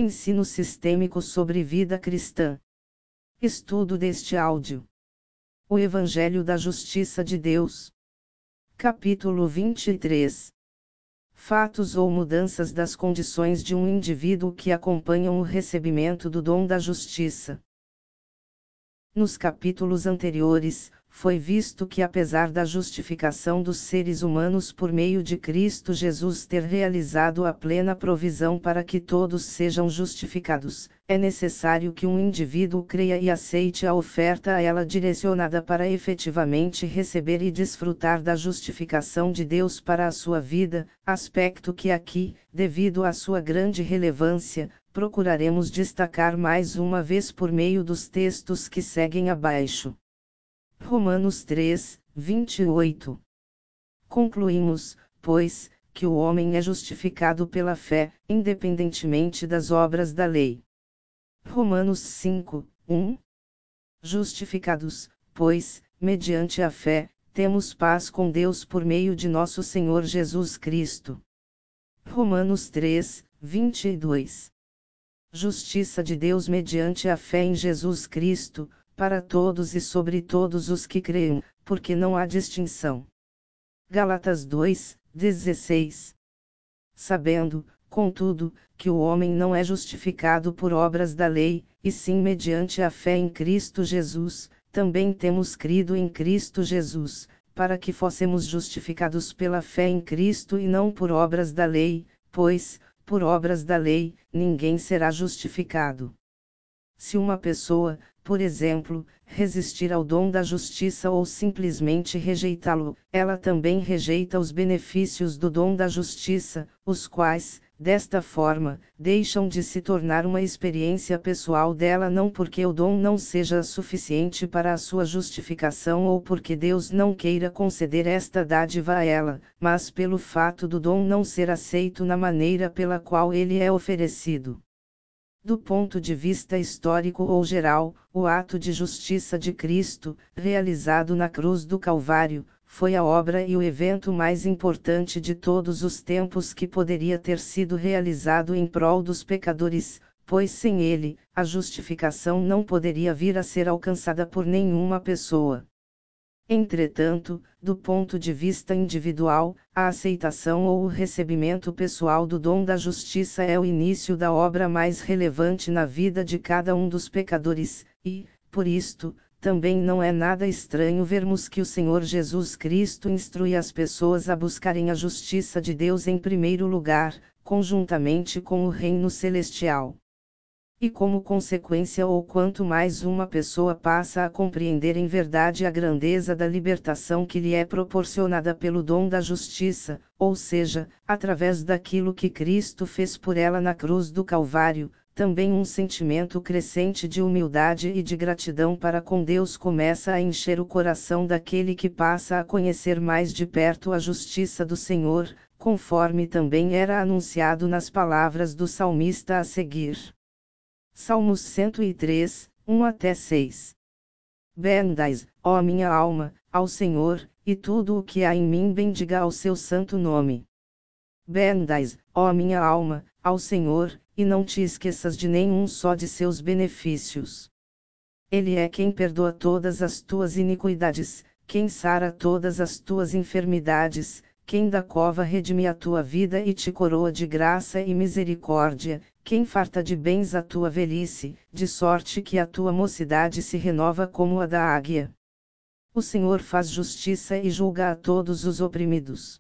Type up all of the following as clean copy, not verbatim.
Ensino sistêmico sobre vida cristã. Estudo deste áudio. O Evangelho da Justiça de Deus. Capítulo 23. Fatos ou mudanças das condições de um indivíduo que acompanham o recebimento do dom da justiça. Nos capítulos anteriores, foi visto que apesar da justificação dos seres humanos por meio de Cristo Jesus ter realizado a plena provisão para que todos sejam justificados, é necessário que um indivíduo creia e aceite a oferta a ela direcionada para efetivamente receber e desfrutar da justificação de Deus para a sua vida, aspecto que aqui, devido à sua grande relevância, procuraremos destacar mais uma vez por meio dos textos que seguem abaixo. Romanos 3, 28. Concluímos, pois, que o homem é justificado pela fé, independentemente das obras da lei. Romanos 5, 1. Justificados, pois, mediante a fé, temos paz com Deus por meio de nosso Senhor Jesus Cristo. Romanos 3, 22. Justiça de Deus mediante a fé em Jesus Cristo, para todos e sobre todos os que creem, porque não há distinção. Gálatas 2, 16. Sabendo, contudo, que o homem não é justificado por obras da lei, e sim mediante a fé em Cristo Jesus, também temos crido em Cristo Jesus, para que fossemos justificados pela fé em Cristo e não por obras da lei, pois, por obras da lei, ninguém será justificado. Se uma pessoa, por exemplo, resistir ao dom da justiça ou simplesmente rejeitá-lo, ela também rejeita os benefícios do dom da justiça, os quais, desta forma, deixam de se tornar uma experiência pessoal dela não porque o dom não seja suficiente para a sua justificação ou porque Deus não queira conceder esta dádiva a ela, mas pelo fato do dom não ser aceito na maneira pela qual ele é oferecido. Do ponto de vista histórico ou geral, o ato de justiça de Cristo, realizado na cruz do Calvário, foi a obra e o evento mais importante de todos os tempos que poderia ter sido realizado em prol dos pecadores, pois sem ele, a justificação não poderia vir a ser alcançada por nenhuma pessoa. Entretanto, do ponto de vista individual, a aceitação ou o recebimento pessoal do dom da justiça é o início da obra mais relevante na vida de cada um dos pecadores, e, por isto, também não é nada estranho vermos que o Senhor Jesus Cristo instrui as pessoas a buscarem a justiça de Deus em primeiro lugar, conjuntamente com o reino celestial. E como consequência ou quanto mais uma pessoa passa a compreender em verdade a grandeza da libertação que lhe é proporcionada pelo dom da justiça, ou seja, através daquilo que Cristo fez por ela na cruz do Calvário, também um sentimento crescente de humildade e de gratidão para com Deus começa a encher o coração daquele que passa a conhecer mais de perto a justiça do Senhor, conforme também era anunciado nas palavras do salmista a seguir. Salmos 103, 1 até 6. Bendais, ó minha alma, ao Senhor, e tudo o que há em mim bendiga ao seu santo nome. Bendais, ó minha alma, ao Senhor, e não te esqueças de nenhum só de seus benefícios. Ele é quem perdoa todas as tuas iniquidades, quem sara todas as tuas enfermidades, quem da cova redime a tua vida e te coroa de graça e misericórdia, quem farta de bens a tua velhice, de sorte que a tua mocidade se renova como a da águia. O Senhor faz justiça e julga a todos os oprimidos.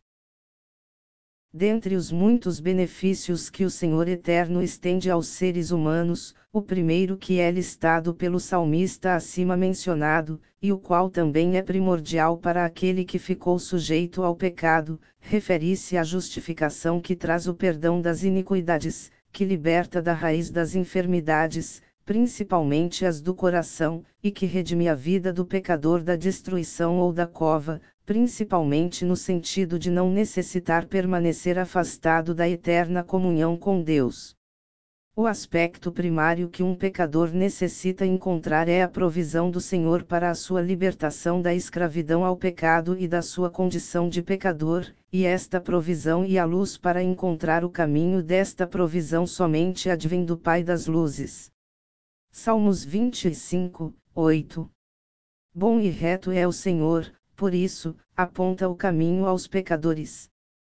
Dentre os muitos benefícios que o Senhor Eterno estende aos seres humanos, o primeiro que é listado pelo salmista acima mencionado, e o qual também é primordial para aquele que ficou sujeito ao pecado, refere-se à justificação que traz o perdão das iniquidades, que liberta da raiz das enfermidades, principalmente as do coração, e que redime a vida do pecador da destruição ou da cova, principalmente no sentido de não necessitar permanecer afastado da eterna comunhão com Deus. O aspecto primário que um pecador necessita encontrar é a provisão do Senhor para a sua libertação da escravidão ao pecado e da sua condição de pecador, e esta provisão e a luz para encontrar o caminho desta provisão somente advém do Pai das luzes. Salmos 25, 8. Bom e reto é o Senhor, por isso, aponta o caminho aos pecadores.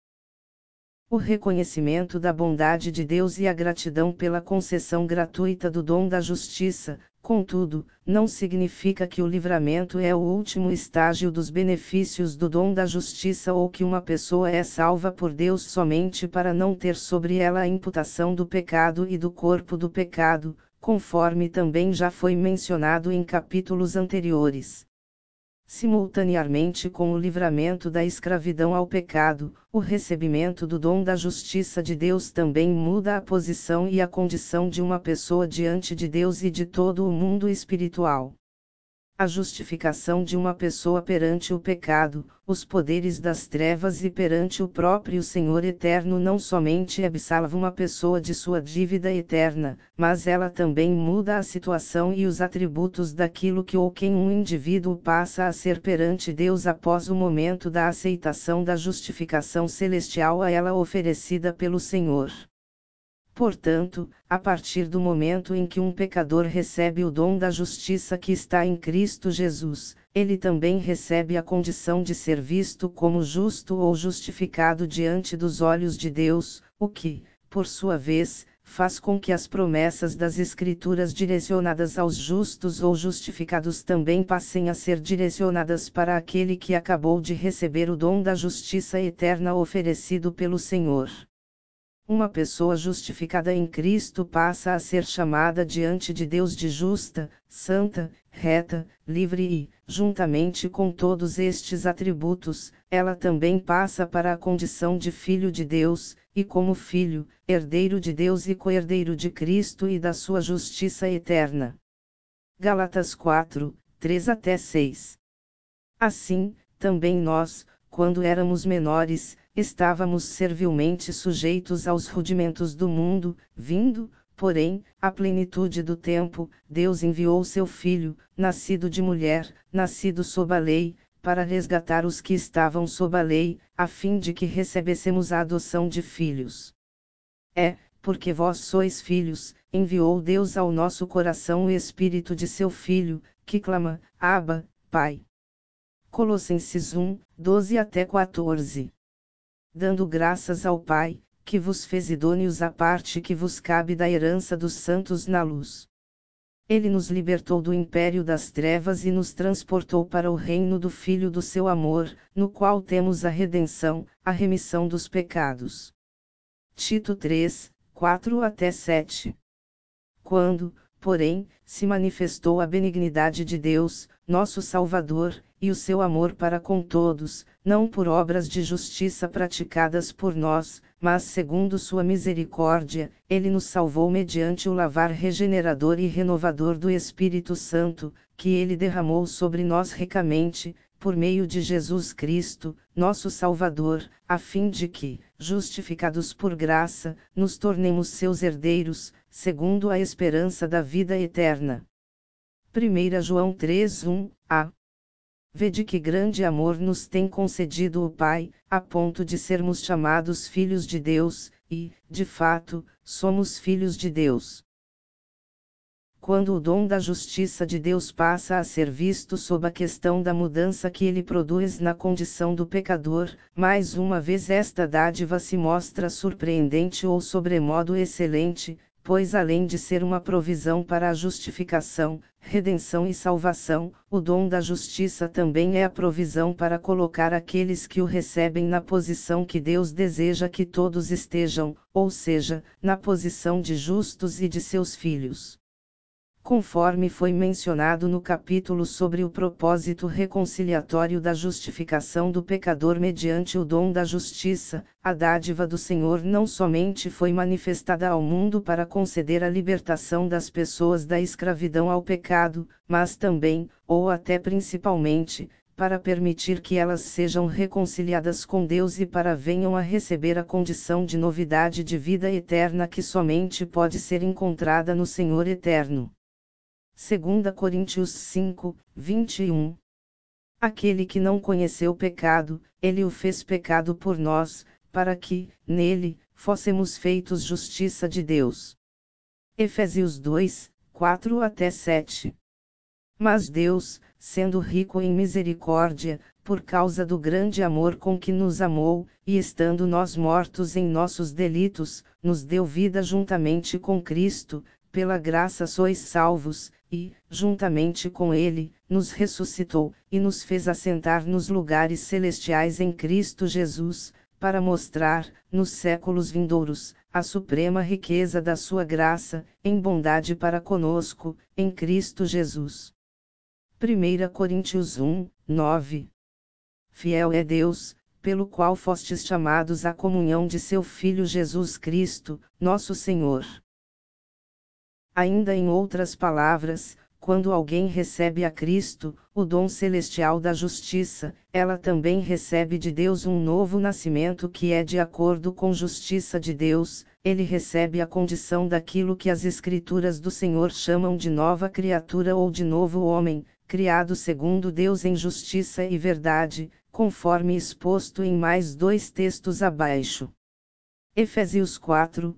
O reconhecimento da bondade de Deus e a gratidão pela concessão gratuita do dom da justiça, contudo, não significa que o livramento é o último estágio dos benefícios do dom da justiça ou que uma pessoa é salva por Deus somente para não ter sobre ela a imputação do pecado e do corpo do pecado, conforme também já foi mencionado em capítulos anteriores. Simultaneamente com o livramento da escravidão ao pecado, o recebimento do dom da justiça de Deus também muda a posição e a condição de uma pessoa diante de Deus e de todo o mundo espiritual. A justificação de uma pessoa perante o pecado, os poderes das trevas e perante o próprio Senhor eterno não somente absolve uma pessoa de sua dívida eterna, mas ela também muda a situação e os atributos daquilo que ou quem um indivíduo passa a ser perante Deus após o momento da aceitação da justificação celestial a ela oferecida pelo Senhor. Portanto, a partir do momento em que um pecador recebe o dom da justiça que está em Cristo Jesus, ele também recebe a condição de ser visto como justo ou justificado diante dos olhos de Deus, o que, por sua vez, faz com que as promessas das Escrituras direcionadas aos justos ou justificados também passem a ser direcionadas para aquele que acabou de receber o dom da justiça eterna oferecido pelo Senhor. Uma pessoa justificada em Cristo passa a ser chamada diante de Deus de justa, santa, reta, livre e, juntamente com todos estes atributos, ela também passa para a condição de filho de Deus, e como filho, herdeiro de Deus e co-herdeiro de Cristo e da sua justiça eterna. Gálatas 4, 3-6. Assim, também nós, quando éramos menores, estávamos servilmente sujeitos aos rudimentos do mundo, vindo, porém, à plenitude do tempo, Deus enviou seu Filho, nascido de mulher, nascido sob a lei, para resgatar os que estavam sob a lei, a fim de que recebêssemos a adoção de filhos. Porque vós sois filhos, enviou Deus ao nosso coração o Espírito de seu Filho, que clama, Abba, Pai. Colossenses 1, 12-14. Dando graças ao Pai, que vos fez idôneos à parte que vos cabe da herança dos santos na luz. Ele nos libertou do império das trevas e nos transportou para o reino do Filho do seu amor, no qual temos a redenção, a remissão dos pecados. Tito 3, 4-7. Quando, porém, se manifestou a benignidade de Deus, nosso Salvador, e o seu amor para com todos, não por obras de justiça praticadas por nós, mas segundo sua misericórdia, ele nos salvou mediante o lavar regenerador e renovador do Espírito Santo, que ele derramou sobre nós ricamente, por meio de Jesus Cristo, nosso Salvador, a fim de que, justificados por graça, nos tornemos seus herdeiros, segundo a esperança da vida eterna. 1 João 3:1-a. Vede que grande amor nos tem concedido o Pai, a ponto de sermos chamados filhos de Deus, e, de fato, somos filhos de Deus. Quando o dom da justiça de Deus passa a ser visto sob a questão da mudança que ele produz na condição do pecador, mais uma vez esta dádiva se mostra surpreendente ou sobremodo excelente, pois além de ser uma provisão para a justificação, redenção e salvação, o dom da justiça também é a provisão para colocar aqueles que o recebem na posição que Deus deseja que todos estejam, ou seja, na posição de justos e de seus filhos. Conforme foi mencionado no capítulo sobre o propósito reconciliatório da justificação do pecador mediante o dom da justiça, a dádiva do Senhor não somente foi manifestada ao mundo para conceder a libertação das pessoas da escravidão ao pecado, mas também, ou até principalmente, para permitir que elas sejam reconciliadas com Deus e para venham a receber a condição de novidade de vida eterna que somente pode ser encontrada no Senhor eterno. 2 Coríntios 5, 21. Aquele que não conheceu pecado, ele o fez pecado por nós, para que, nele, fôssemos feitos justiça de Deus. Efésios 2, 4-7. Mas Deus, sendo rico em misericórdia, por causa do grande amor com que nos amou, e estando nós mortos em nossos delitos, nos deu vida juntamente com Cristo, pela graça sois salvos, e, juntamente com Ele, nos ressuscitou, e nos fez assentar nos lugares celestiais em Cristo Jesus, para mostrar, nos séculos vindouros, a suprema riqueza da sua graça, em bondade para conosco, em Cristo Jesus. 1 Coríntios 1, 9. Fiel é Deus, pelo qual fostes chamados à comunhão de seu Filho Jesus Cristo, nosso Senhor. Ainda em outras palavras, quando alguém recebe a Cristo, o dom celestial da justiça, ela também recebe de Deus um novo nascimento que é de acordo com a justiça de Deus, ele recebe a condição daquilo que as Escrituras do Senhor chamam de nova criatura ou de novo homem, criado segundo Deus em justiça e verdade, conforme exposto em mais 2 textos abaixo. Efésios 4,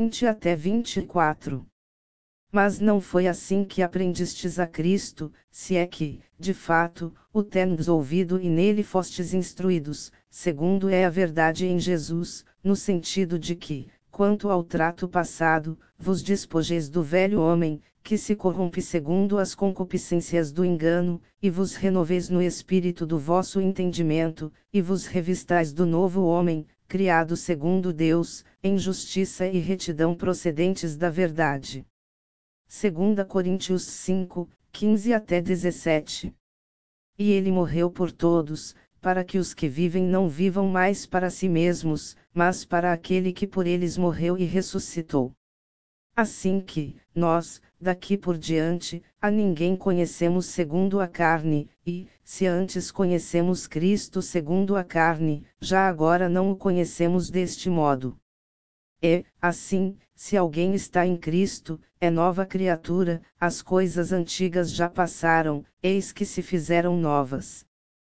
20-24. Mas não foi assim que aprendistes a Cristo, se é que, de fato, o tendes ouvido e nele fostes instruídos, segundo é a verdade em Jesus, no sentido de que, quanto ao trato passado, vos despojeis do velho homem, que se corrompe segundo as concupiscências do engano, e vos renoveis no espírito do vosso entendimento, e vos revistais do novo homem, criado segundo Deus, em justiça e retidão procedentes da verdade. 2 Coríntios 5, 15-17. E ele morreu por todos, para que os que vivem não vivam mais para si mesmos, mas para aquele que por eles morreu e ressuscitou. Assim que, nós, daqui por diante, a ninguém conhecemos segundo a carne, e, se antes conhecemos Cristo segundo a carne, já agora não o conhecemos deste modo. E, assim, se alguém está em Cristo, é nova criatura, as coisas antigas já passaram, eis que se fizeram novas.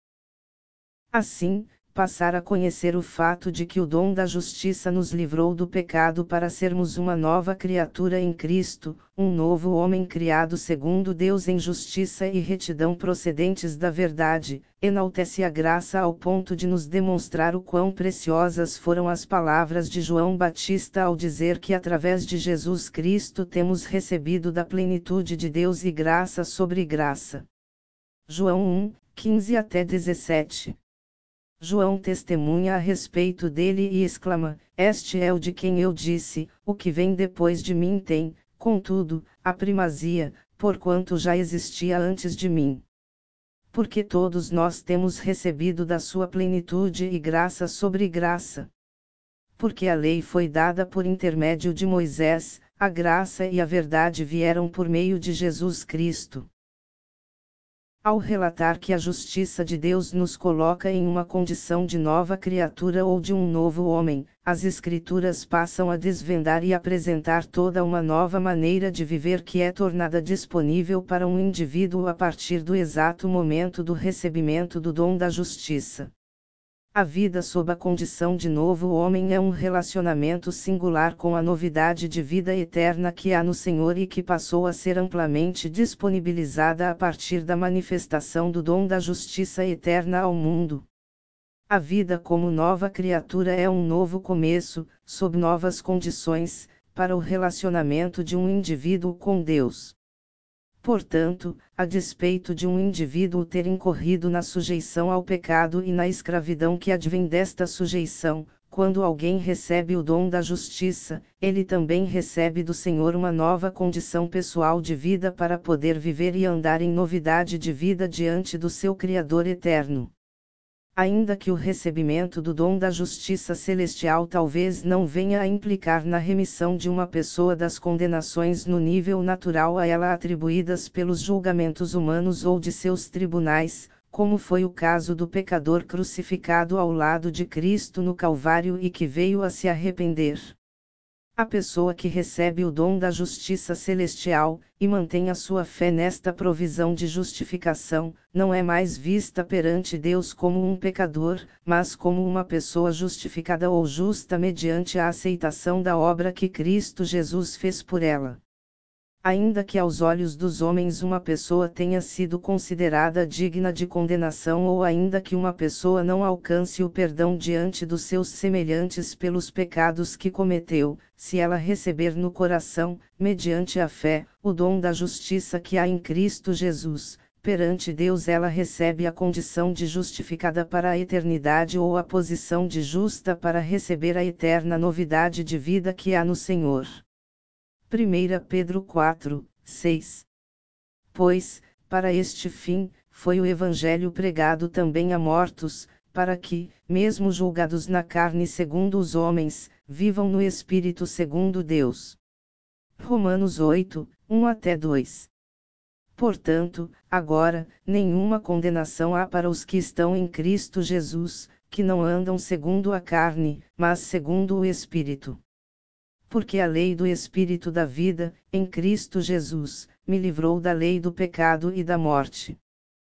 Assim, passar a conhecer o fato de que o dom da justiça nos livrou do pecado para sermos uma nova criatura em Cristo, um novo homem criado segundo Deus em justiça e retidão procedentes da verdade, enaltece a graça ao ponto de nos demonstrar o quão preciosas foram as palavras de João Batista ao dizer que através de Jesus Cristo temos recebido da plenitude de Deus e graça sobre graça. João 1, 15-17. João testemunha a respeito dele e exclama: Este é o de quem eu disse, o que vem depois de mim tem, contudo, a primazia, porquanto já existia antes de mim. Porque todos nós temos recebido da sua plenitude e graça sobre graça. Porque a lei foi dada por intermédio de Moisés, a graça e a verdade vieram por meio de Jesus Cristo. Ao relatar que a justiça de Deus nos coloca em uma condição de nova criatura ou de um novo homem, as Escrituras passam a desvendar e apresentar toda uma nova maneira de viver que é tornada disponível para um indivíduo a partir do exato momento do recebimento do dom da justiça. A vida sob a condição de novo homem é um relacionamento singular com a novidade de vida eterna que há no Senhor e que passou a ser amplamente disponibilizada a partir da manifestação do dom da justiça eterna ao mundo. A vida como nova criatura é um novo começo, sob novas condições, para o relacionamento de um indivíduo com Deus. Portanto, a despeito de um indivíduo ter incorrido na sujeição ao pecado e na escravidão que advém desta sujeição, quando alguém recebe o dom da justiça, ele também recebe do Senhor uma nova condição pessoal de vida para poder viver e andar em novidade de vida diante do seu Criador eterno. Ainda que o recebimento do dom da justiça celestial talvez não venha a implicar na remissão de uma pessoa das condenações no nível natural a ela atribuídas pelos julgamentos humanos ou de seus tribunais, como foi o caso do pecador crucificado ao lado de Cristo no Calvário e que veio a se arrepender. A pessoa que recebe o dom da justiça celestial, e mantém a sua fé nesta provisão de justificação, não é mais vista perante Deus como um pecador, mas como uma pessoa justificada ou justa mediante a aceitação da obra que Cristo Jesus fez por ela. Ainda que aos olhos dos homens uma pessoa tenha sido considerada digna de condenação ou ainda que uma pessoa não alcance o perdão diante dos seus semelhantes pelos pecados que cometeu, se ela receber no coração, mediante a fé, o dom da justiça que há em Cristo Jesus, perante Deus ela recebe a condição de justificada para a eternidade ou a posição de justa para receber a eterna novidade de vida que há no Senhor. 1 Pedro 4, 6. Pois, para este fim, foi o Evangelho pregado também a mortos, para que, mesmo julgados na carne segundo os homens, vivam no Espírito segundo Deus. Romanos 8, 1-2. Portanto, agora, nenhuma condenação há para os que estão em Cristo Jesus, que não andam segundo a carne, mas segundo o Espírito. Porque a lei do Espírito da vida, em Cristo Jesus, me livrou da lei do pecado e da morte.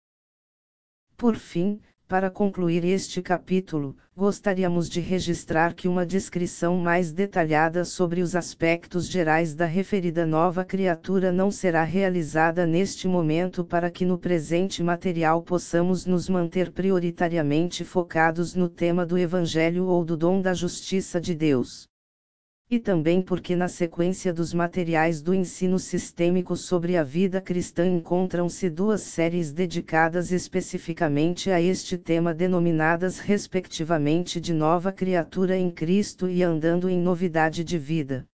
Por fim, para concluir este capítulo, gostaríamos de registrar que uma descrição mais detalhada sobre os aspectos gerais da referida nova criatura não será realizada neste momento para que no presente material possamos nos manter prioritariamente focados no tema do Evangelho ou do dom da justiça de Deus. E também porque na sequência dos materiais do ensino sistêmico sobre a vida cristã encontram-se duas séries dedicadas especificamente a este tema denominadas respectivamente de Nova Criatura em Cristo e Andando em Novidade de Vida.